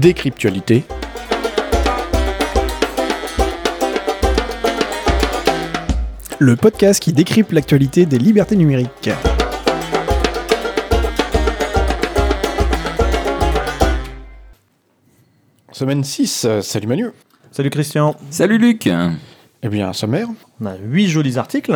Décryptualité. Le podcast qui décrypte l'actualité des libertés numériques. Semaine 6, salut Manu. Salut Christian. Salut Luc. Eh bien, sommaire. On a 8 jolis articles.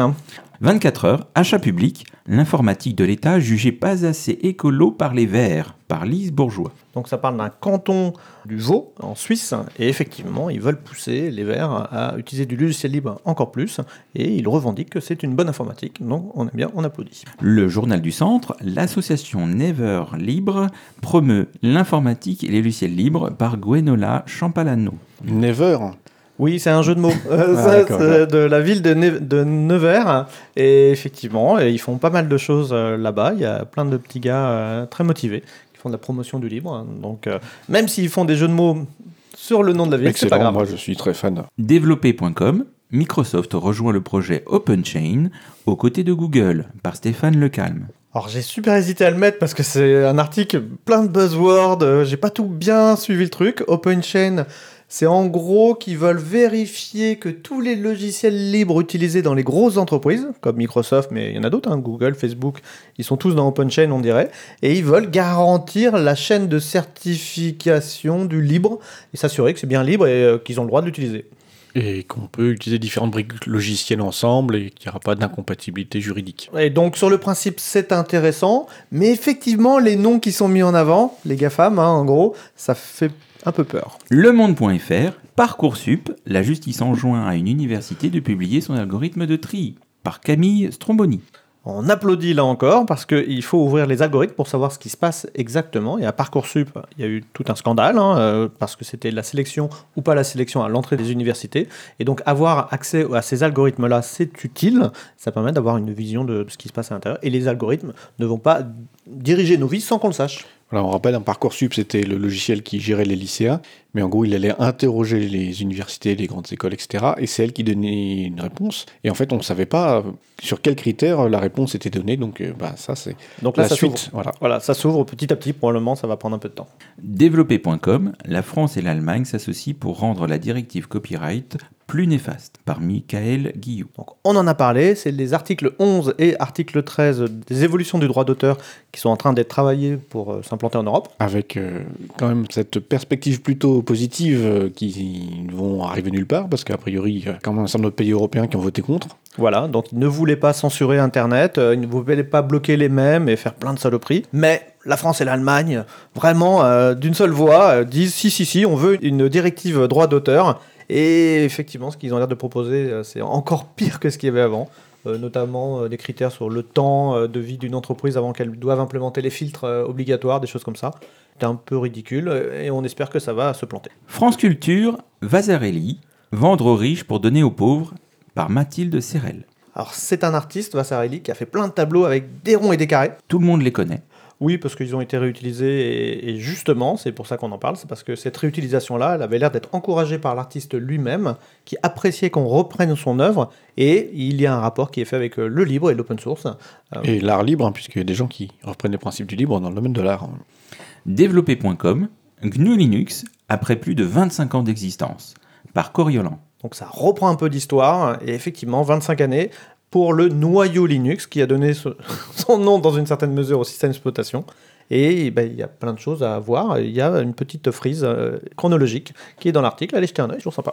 24 heures, achat public, l'informatique de l'État jugée pas assez écolo par les Verts, par Lise Bourgeois. Donc ça parle d'un canton du Vaud, en Suisse, et effectivement, ils veulent pousser les Verts à utiliser du logiciel libre encore plus, et ils revendiquent que c'est une bonne informatique, donc on aime bien, on applaudit. Le journal du centre, l'association Never Libre promeut l'informatique et les logiciels libres par Gwenola Champalano. Never. Oui, c'est un jeu de mots. D'accord. C'est de la ville de Nevers. Et effectivement, ils font pas mal de choses là-bas. Il y a plein de petits gars très motivés qui font de la promotion du libre. Donc, même s'ils font des jeux de mots sur le nom de la ville, c'est pas grave. Moi je suis très fan. Développé.com, Microsoft rejoint le projet OpenChain aux côtés de Google, par Stéphane Lecalme. Alors j'ai super hésité à le mettre parce que c'est un article plein de buzzwords. J'ai pas tout bien suivi le truc. OpenChain, c'est en gros qu'ils veulent vérifier que tous les logiciels libres utilisés dans les grosses entreprises, comme Microsoft, mais il y en a d'autres, Google, Facebook, ils sont tous dans OpenChain, on dirait, et ils veulent garantir la chaîne de certification du libre et s'assurer que c'est bien libre et qu'ils ont le droit de l'utiliser. Et qu'on peut utiliser différentes briques logicielles ensemble et qu'il n'y aura pas d'incompatibilité juridique. Et donc sur le principe, c'est intéressant, mais effectivement, les noms qui sont mis en avant, les GAFAM, en gros, ça fait un peu peur. Lemonde.fr, Parcoursup, la justice enjoint à une université de publier son algorithme de tri, par Camille Stromboni. On applaudit là encore parce qu'il faut ouvrir les algorithmes pour savoir ce qui se passe exactement. Et à Parcoursup, il y a eu tout un scandale parce que c'était la sélection ou pas la sélection à l'entrée des universités. Et donc avoir accès à ces algorithmes-là, c'est utile. Ça permet d'avoir une vision de ce qui se passe à l'intérieur. Et les algorithmes ne vont pas diriger nos vies sans qu'on le sache. Alors on rappelle, un Parcoursup, c'était le logiciel qui gérait les lycéens, mais en gros, il allait interroger les universités, les grandes écoles, etc. Et c'est elle qui donnait une réponse. Et en fait, on ne savait pas sur quels critères la réponse était donnée. Donc ça, c'est donc là, la ça suite. Voilà, ça s'ouvre petit à petit. Probablement, ça va prendre un peu de temps. Développé.com, la France et l'Allemagne s'associent pour rendre la directive copyright plus néfaste, par Michael Guillou. Donc, on en a parlé, c'est les articles 11 et article 13 des évolutions du droit d'auteur qui sont en train d'être travaillés pour s'implanter en Europe. Avec quand même cette perspective plutôt positive qui vont arriver nulle part, parce qu'a priori, il y a quand même un certain nombre de pays européens qui ont voté contre. Voilà, donc ils ne voulaient pas censurer Internet, ils ne voulaient pas bloquer les mèmes et faire plein de saloperies, mais la France et l'Allemagne, vraiment d'une seule voix, disent si, on veut une directive droit d'auteur. Et effectivement, ce qu'ils ont l'air de proposer, c'est encore pire que ce qu'il y avait avant, notamment des critères sur le temps de vie d'une entreprise avant qu'elle doive implémenter les filtres obligatoires, des choses comme ça. C'est un peu ridicule et on espère que ça va se planter. France Culture, Vasarely, vendre aux riches pour donner aux pauvres, par Mathilde Serrel. Alors c'est un artiste, Vasarely, qui a fait plein de tableaux avec des ronds et des carrés. Tout le monde les connaît. Oui, parce qu'ils ont été réutilisés et justement, c'est pour ça qu'on en parle, c'est parce que cette réutilisation-là, elle avait l'air d'être encouragée par l'artiste lui-même, qui appréciait qu'on reprenne son œuvre, et il y a un rapport qui est fait avec le libre et l'open source. Et l'art libre, puisqu'il y a des gens qui reprennent les principes du libre dans le domaine de l'art. Développé.com, GNU Linux, après plus de 25 ans d'existence, par Coriolan. Donc ça reprend un peu d'histoire, et effectivement, 25 années, pour le noyau Linux, qui a donné son nom dans une certaine mesure au système d'exploitation. Et il y a plein de choses à voir. Il y a une petite frise chronologique qui est dans l'article. Allez jeter un œil, toujours sympa.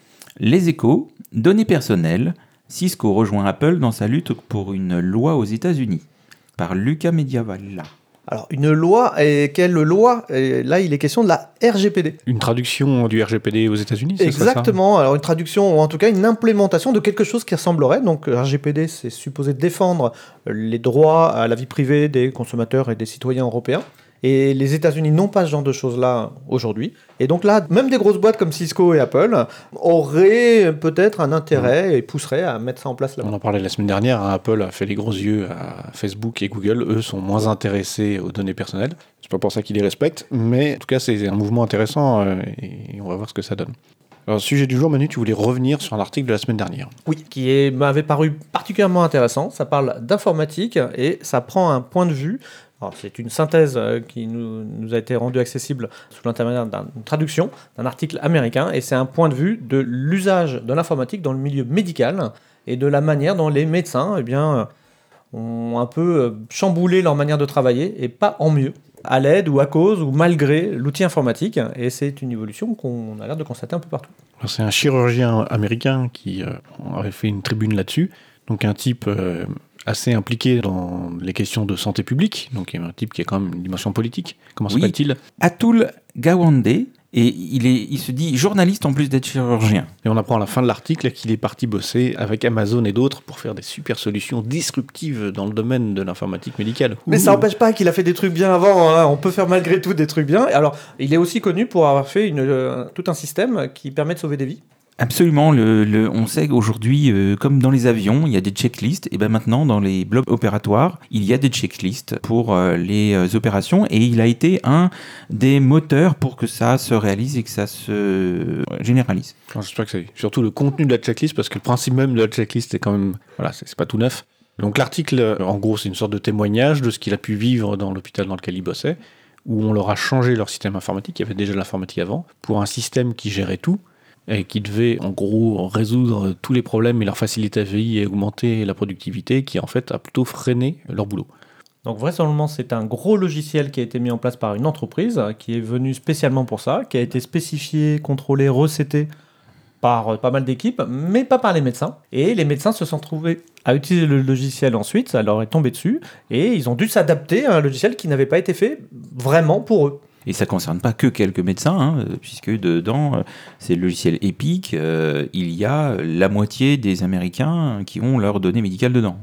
Les Échos, données personnelles, Cisco rejoint Apple dans sa lutte pour une loi aux États-Unis, par Luca Mediavalla. Alors, une loi, et quelle loi ? Et là, il est question de la RGPD. Une traduction du RGPD aux États-Unis, c'est exactement. Ça ? Alors, une traduction, ou en tout cas une implémentation de quelque chose qui ressemblerait. Donc, RGPD, c'est supposé défendre les droits à la vie privée des consommateurs et des citoyens européens. Et les États-Unis n'ont pas ce genre de choses-là aujourd'hui. Et donc là, même des grosses boîtes comme Cisco et Apple auraient peut-être un intérêt et pousseraient à mettre ça en place là-bas. On en parlait la semaine dernière, Apple a fait les gros yeux à Facebook et Google. Eux sont moins intéressés aux données personnelles. C'est pas pour ça qu'ils les respectent, mais en tout cas, c'est un mouvement intéressant et on va voir ce que ça donne. Alors, sujet du jour, Manu, tu voulais revenir sur un article de la semaine dernière. Oui, qui m'avait paru particulièrement intéressant. Ça parle d'informatique et ça prend un point de vue Alors, c'est une synthèse qui nous a été rendue accessible sous l'intermédiaire d'une traduction d'un article américain, et c'est un point de vue de l'usage de l'informatique dans le milieu médical et de la manière dont les médecins ont un peu chamboulé leur manière de travailler, et pas en mieux, à l'aide ou à cause ou malgré l'outil informatique, et c'est une évolution qu'on a l'air de constater un peu partout. Alors, c'est un chirurgien américain qui avait fait une tribune là-dessus, donc un type assez impliqué dans les questions de santé publique, donc un type qui a quand même une dimension politique. Comment s'appelle-t-il ? Atul Gawande, et il se dit journaliste en plus d'être chirurgien. Et on apprend à la fin de l'article qu'il est parti bosser avec Amazon et d'autres pour faire des super solutions disruptives dans le domaine de l'informatique médicale. Mais ça n'empêche pas qu'il a fait des trucs bien avant, hein. On peut faire malgré tout des trucs bien. Alors, il est aussi connu pour avoir fait tout un système qui permet de sauver des vies. Absolument, on sait qu'aujourd'hui, comme dans les avions, il y a des checklists, et bien maintenant, dans les blocs opératoires, il y a des checklists pour les opérations, et il a été un des moteurs pour que ça se réalise et que ça se généralise. J'espère que c'est surtout le contenu de la checklist, parce que le principe même de la checklist est quand même, voilà, c'est pas tout neuf. Donc l'article, en gros, c'est une sorte de témoignage de ce qu'il a pu vivre dans l'hôpital dans lequel il bossait, où on leur a changé leur système informatique, il y avait déjà de l'informatique avant, pour un système qui gérait tout, et qui devait en gros résoudre tous les problèmes et leur faciliter la vie et augmenter la productivité, qui en fait a plutôt freiné leur boulot. Donc vraisemblablement, c'est un gros logiciel qui a été mis en place par une entreprise qui est venue spécialement pour ça, qui a été spécifié, contrôlé, recetté par pas mal d'équipes, mais pas par les médecins. Et les médecins se sont trouvés à utiliser le logiciel ensuite, ça leur est tombé dessus, et ils ont dû s'adapter à un logiciel qui n'avait pas été fait vraiment pour eux. Et ça ne concerne pas que quelques médecins, hein, puisque dedans, c'est le logiciel Epic, il y a la moitié des Américains qui ont leurs données médicales dedans.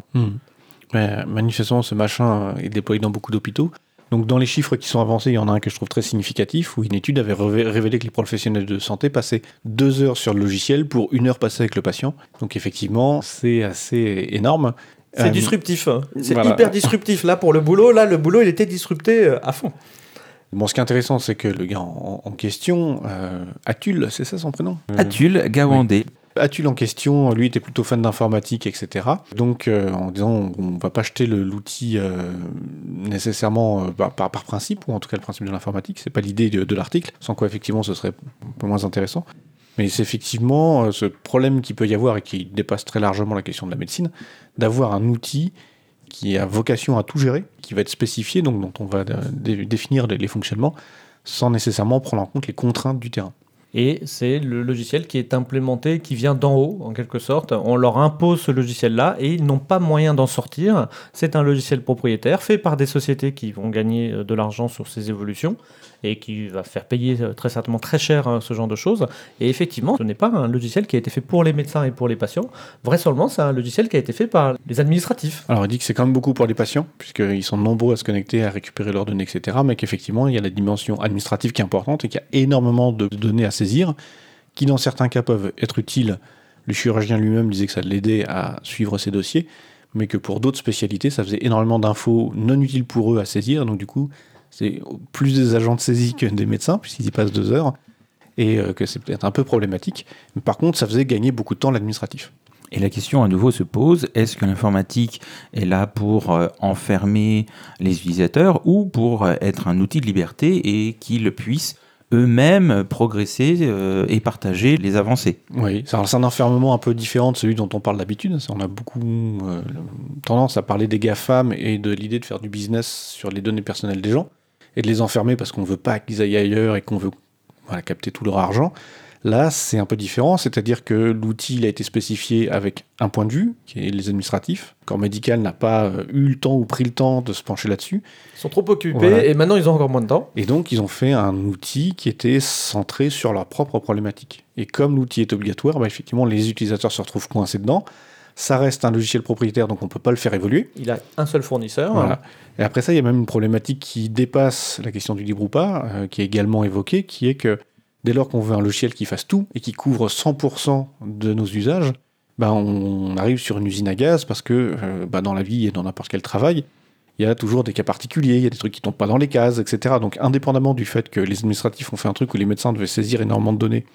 Mais manifestement, ce machin est déployé dans beaucoup d'hôpitaux. Donc dans les chiffres qui sont avancés, il y en a un que je trouve très significatif, où une étude avait révélé que les professionnels de santé passaient 2 heures sur le logiciel pour 1 heure passée avec le patient. Donc effectivement, c'est assez énorme. C'est disruptif, hein. C'est hyper disruptif. Là, pour le boulot, il était disrupté à fond. Bon, ce qui est intéressant, c'est que le gars en question, Atul, c'est ça son prénom ? Atul Gawande. Oui. Atul en question, lui, était plutôt fan d'informatique, etc. Donc, en disant, on ne va pas jeter l'outil nécessairement par principe, ou en tout cas le principe de l'informatique, c'est pas l'idée de l'article, sans quoi, effectivement, ce serait un peu moins intéressant. Mais c'est effectivement ce problème qu'il peut y avoir, et qui dépasse très largement la question de la médecine, d'avoir un outil qui a vocation à tout gérer, qui va être spécifié, donc dont on va définir les fonctionnements, sans nécessairement prendre en compte les contraintes du terrain. Et c'est le logiciel qui est implémenté, qui vient d'en haut, en quelque sorte. On leur impose ce logiciel-là et ils n'ont pas moyen d'en sortir. C'est un logiciel propriétaire fait par des sociétés qui vont gagner de l'argent sur ces évolutions et qui va faire payer très certainement très cher ce genre de choses. Et effectivement, ce n'est pas un logiciel qui a été fait pour les médecins et pour les patients. Vraisemblablement, c'est un logiciel qui a été fait par les administratifs. Alors, il dit que c'est quand même beaucoup pour les patients, puisqu'ils sont nombreux à se connecter, à récupérer leurs données, etc. Mais qu'effectivement, il y a la dimension administrative qui est importante et qu'il y a énormément de données à saisir, qui dans certains cas peuvent être utiles. Le chirurgien lui-même disait que ça l'aidait à suivre ses dossiers, mais que pour d'autres spécialités, ça faisait énormément d'infos non utiles pour eux à saisir. Donc du coup, c'est plus des agents de saisie que des médecins, puisqu'ils y passent 2 heures, et que c'est peut-être un peu problématique. Mais par contre, ça faisait gagner beaucoup de temps l'administratif. Et la question à nouveau se pose, est-ce que l'informatique est là pour enfermer les utilisateurs ou pour être un outil de liberté et qu'ils puissent eux-mêmes progresser et partager les avancées? Oui, c'est un enfermement un peu différent de celui dont on parle d'habitude. On a beaucoup tendance à parler des GAFAM et de l'idée de faire du business sur les données personnelles des gens et de les enfermer parce qu'on ne veut pas qu'ils aillent ailleurs et qu'on veut capter tout leur argent. Là, c'est un peu différent, c'est-à-dire que l'outil il a été spécifié avec un point de vue, qui est les administratifs. Le corps médical n'a pas eu le temps ou pris le temps de se pencher là-dessus. Ils sont trop occupés et maintenant ils ont encore moins de temps. Et donc, ils ont fait un outil qui était centré sur leur propre problématique. Et comme l'outil est obligatoire, effectivement, les utilisateurs se retrouvent coincés dedans. Ça reste un logiciel propriétaire, donc on ne peut pas le faire évoluer. Il a un seul fournisseur. Voilà. Et après ça, il y a même une problématique qui dépasse la question du libre ou pas, qui est également évoquée, qui est que dès lors qu'on veut un logiciel qui fasse tout et qui couvre 100% de nos usages, on arrive sur une usine à gaz parce que dans la vie et dans n'importe quel travail, il y a toujours des cas particuliers, il y a des trucs qui ne tombent pas dans les cases, etc. Donc indépendamment du fait que les administratifs ont fait un truc où les médecins devaient saisir énormément de données,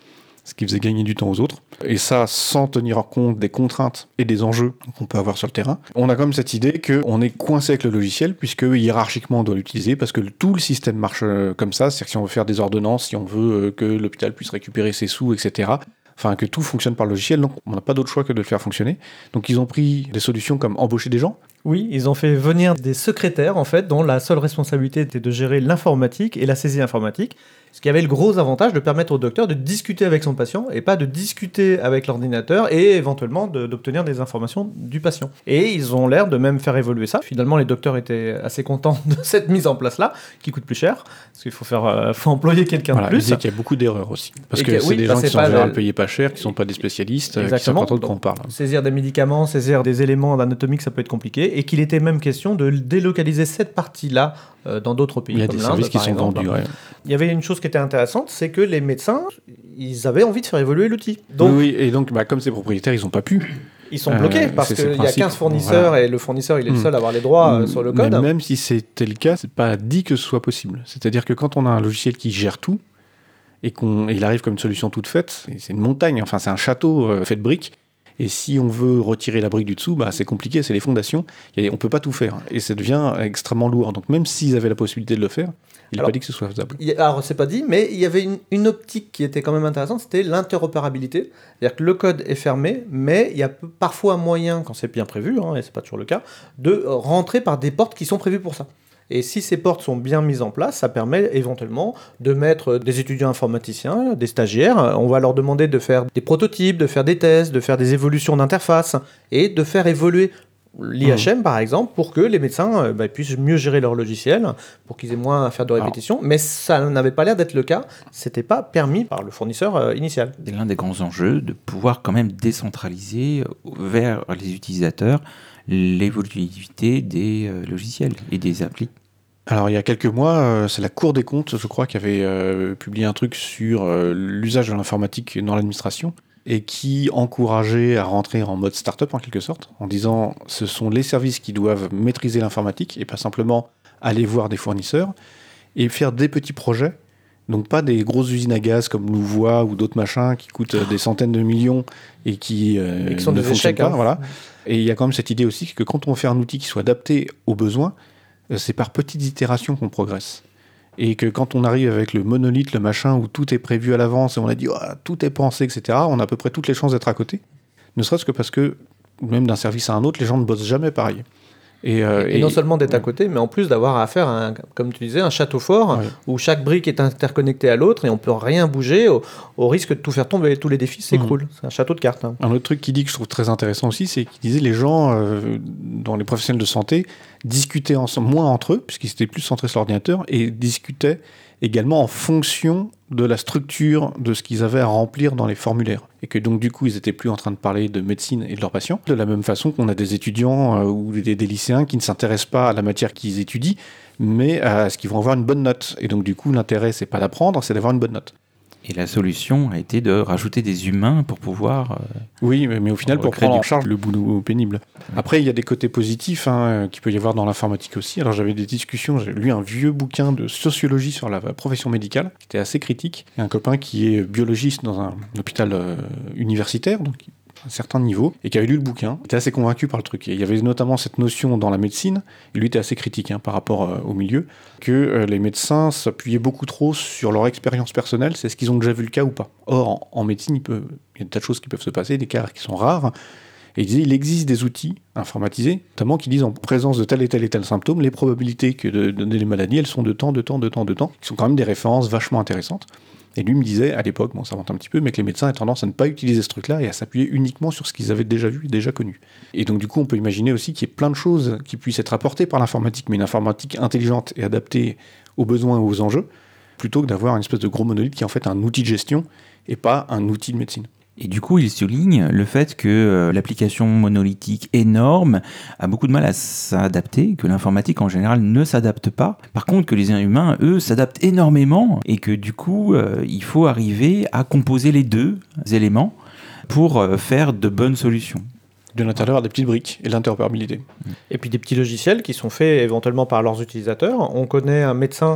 ce qui faisait gagner du temps aux autres. Et ça, sans tenir compte des contraintes et des enjeux qu'on peut avoir sur le terrain. On a quand même cette idée qu'on est coincé avec le logiciel, puisque hiérarchiquement on doit l'utiliser, parce que tout le système marche comme ça. C'est-à-dire que si on veut faire des ordonnances, si on veut que l'hôpital puisse récupérer ses sous, etc., enfin que tout fonctionne par le logiciel, donc on n'a pas d'autre choix que de le faire fonctionner. Donc ils ont pris des solutions comme embaucher des gens. Oui, ils ont fait venir des secrétaires, en fait, dont la seule responsabilité était de gérer l'informatique et la saisie informatique, ce qui avait le gros avantage de permettre au docteur de discuter avec son patient et pas de discuter avec l'ordinateur et éventuellement d'obtenir des informations du patient. Et ils ont l'air de même faire évoluer ça. Finalement, les docteurs étaient assez contents de cette mise en place-là, qui coûte plus cher, parce qu'il faut employer quelqu'un de Ils plus. disaient qu'il y a beaucoup d'erreurs aussi. Parce Et que c'est des gens qui sont pas en général payés pas cher, qui sont pas des spécialistes, qui savent pas trop de quoi on parle. Saisir des médicaments, saisir des éléments d'anatomie, ça peut être compliqué, et qu'il était même question de délocaliser cette partie-là dans d'autres pays. Il y a comme des l'Inde, services qui par sont exemple. vendus. Ouais. Il y avait une chose qui était intéressante, c'est que les médecins, ils avaient envie de faire évoluer l'outil. Donc, oui, et donc comme c'est propriétaire, ils n'ont pas pu. ils sont bloqués parce c'est qu'il le y a principe. 15 fournisseurs Voilà. et le fournisseur, il est le seul à avoir les droits sur le code. Mais même si c'était le cas, c'est pas dit que ce soit possible. C'est-à-dire que quand on a un logiciel qui gère tout, et il arrive comme une solution toute faite, c'est une montagne, enfin c'est un château fait de briques, et si on veut retirer la brique du dessous, c'est compliqué, c'est les fondations, on peut pas tout faire, et ça devient extrêmement lourd. Donc même s'ils avaient la possibilité de le faire, il n'est pas dit que ce soit faisable. Alors, c'est pas dit, mais il y avait une optique qui était quand même intéressante, c'était l'interopérabilité. C'est-à-dire que le code est fermé, mais il y a parfois moyen, quand c'est bien prévu, et c'est pas toujours le cas, de rentrer par des portes qui sont prévues pour ça. Et si ces portes sont bien mises en place, ça permet éventuellement de mettre des étudiants informaticiens, des stagiaires. On va leur demander de faire des prototypes, de faire des tests, de faire des évolutions d'interface et de faire évoluer l'IHM, par exemple, pour que les médecins puissent mieux gérer leur logiciel, pour qu'ils aient moins à faire de répétitions. Mais ça n'avait pas l'air d'être le cas. C'était pas permis par le fournisseur initial. C'est l'un des grands enjeux de pouvoir quand même décentraliser vers les utilisateurs l'évolutivité des logiciels et des applis. Alors il y a quelques mois, c'est la Cour des comptes, je crois, qui avait publié un truc sur l'usage de l'informatique dans l'administration et qui encourageait à rentrer en mode start-up en quelque sorte, en disant ce sont les services qui doivent maîtriser l'informatique et pas simplement aller voir des fournisseurs et faire des petits projets. Donc pas des grosses usines à gaz comme Louvois ou d'autres machins qui coûtent des centaines de millions et qui sont ne des fonctionnent échecs, pas. Voilà. Et il y a quand même cette idée aussi que quand on fait un outil qui soit adapté aux besoins, c'est par petites itérations qu'on progresse. Et que quand on arrive avec le monolithe, le machin, où tout est prévu à l'avance et on a dit tout est pensé, etc., on a à peu près toutes les chances d'être à côté. Ne serait-ce que parce que, même d'un service à un autre, les gens ne bossent jamais pareil. Et non seulement d'être à côté, mais en plus d'avoir à faire, comme tu disais, un château fort où chaque brique est interconnectée à l'autre et on ne peut rien bouger au risque de tout faire tomber. Tous les défis s'écroulent. C'est un château de cartes. Un autre truc qu'il dit que je trouve très intéressant aussi, c'est qu'il disait les gens, dans les professionnels de santé, discutaient moins entre eux, puisqu'ils étaient plus centrés sur l'ordinateur, et discutaient également en fonction de la structure de ce qu'ils avaient à remplir dans les formulaires. Et que donc du coup, ils étaient plus en train de parler de médecine et de leurs patients. De la même façon qu'on a des étudiants ou des lycéens qui ne s'intéressent pas à la matière qu'ils étudient, mais à ce qu'ils vont avoir une bonne note. Et donc du coup, l'intérêt, c'est pas d'apprendre, c'est d'avoir une bonne note. Et la solution a été de rajouter des humains pour pouvoir... Oui, mais au final, pour prendre en charge le boulot pénible. Après, il y a des côtés positifs qu'il peut y avoir dans l'informatique aussi. Alors, j'avais des discussions, j'ai lu un vieux bouquin de sociologie sur la profession médicale, qui était assez critique. Il y a un copain qui est biologiste dans un hôpital universitaire, donc un certain niveau, et qui avait lu le bouquin, était assez convaincu par le truc. Et il y avait notamment cette notion dans la médecine, et lui était assez critique par rapport au milieu, que les médecins s'appuyaient beaucoup trop sur leur expérience personnelle, c'est ce qu'ils ont déjà vu le cas ou pas. Or, en médecine, il y a des tas de choses qui peuvent se passer, des cas qui sont rares, et il disait il existe des outils informatisés, notamment qui disent en présence de tel et tel et tel symptôme, les probabilités que de donner les maladies, elles sont de temps, qui sont quand même des références vachement intéressantes. Et lui me disait, à l'époque, ça monte un petit peu, mais que les médecins avaient tendance à ne pas utiliser ce truc-là et à s'appuyer uniquement sur ce qu'ils avaient déjà vu, déjà connu. Et donc du coup, on peut imaginer aussi qu'il y ait plein de choses qui puissent être apportées par l'informatique, mais une informatique intelligente et adaptée aux besoins et aux enjeux, plutôt que d'avoir une espèce de gros monolithe qui est en fait un outil de gestion et pas un outil de médecine. Et du coup, il souligne le fait que l'application monolithique énorme a beaucoup de mal à s'adapter, que l'informatique en général ne s'adapte pas. Par contre, que les humains, eux, s'adaptent énormément et que du coup, il faut arriver à composer les deux éléments pour faire de bonnes solutions. De l'intérieur, des petites briques et de l'interopérabilité. Et puis des petits logiciels qui sont faits éventuellement par leurs utilisateurs. On connaît un médecin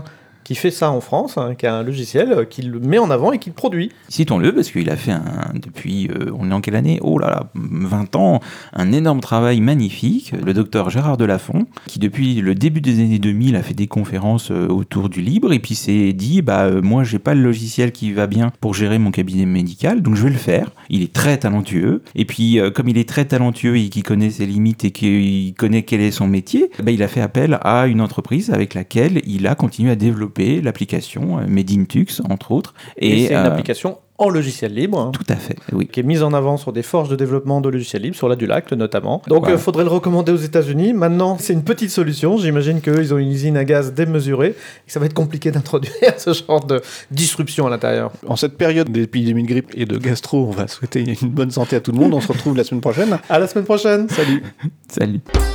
qui fait ça en France, qui a un logiciel qu'il met en avant et qu'il produit. Citons-le parce qu'il a fait depuis, on est en quelle année ? Oh là là, 20 ans, un énorme travail magnifique. Le docteur Gérard Delafont, qui depuis le début des années 2000 a fait des conférences autour du libre et puis s'est dit, moi j'ai pas le logiciel qui va bien pour gérer mon cabinet médical, donc je vais le faire. Il est très talentueux et puis comme il est très talentueux et qu'il connaît ses limites et qu'il connaît quel est son métier, il a fait appel à une entreprise avec laquelle il a continué à développer l'application Medintux, entre autres. Et c'est une application en logiciel libre. Tout à fait, oui. Qui est mise en avant sur des forges de développement de logiciels libres, sur la Dulac notamment. Donc il faudrait le recommander aux États-Unis. Maintenant, c'est une petite solution. J'imagine qu'ils ont une usine à gaz démesurée et que ça va être compliqué d'introduire ce genre de disruption à l'intérieur. En cette période d'épidémie de grippe et de gastro, on va souhaiter une bonne santé à tout le monde. On se retrouve la semaine prochaine. À la semaine prochaine. Salut. Salut.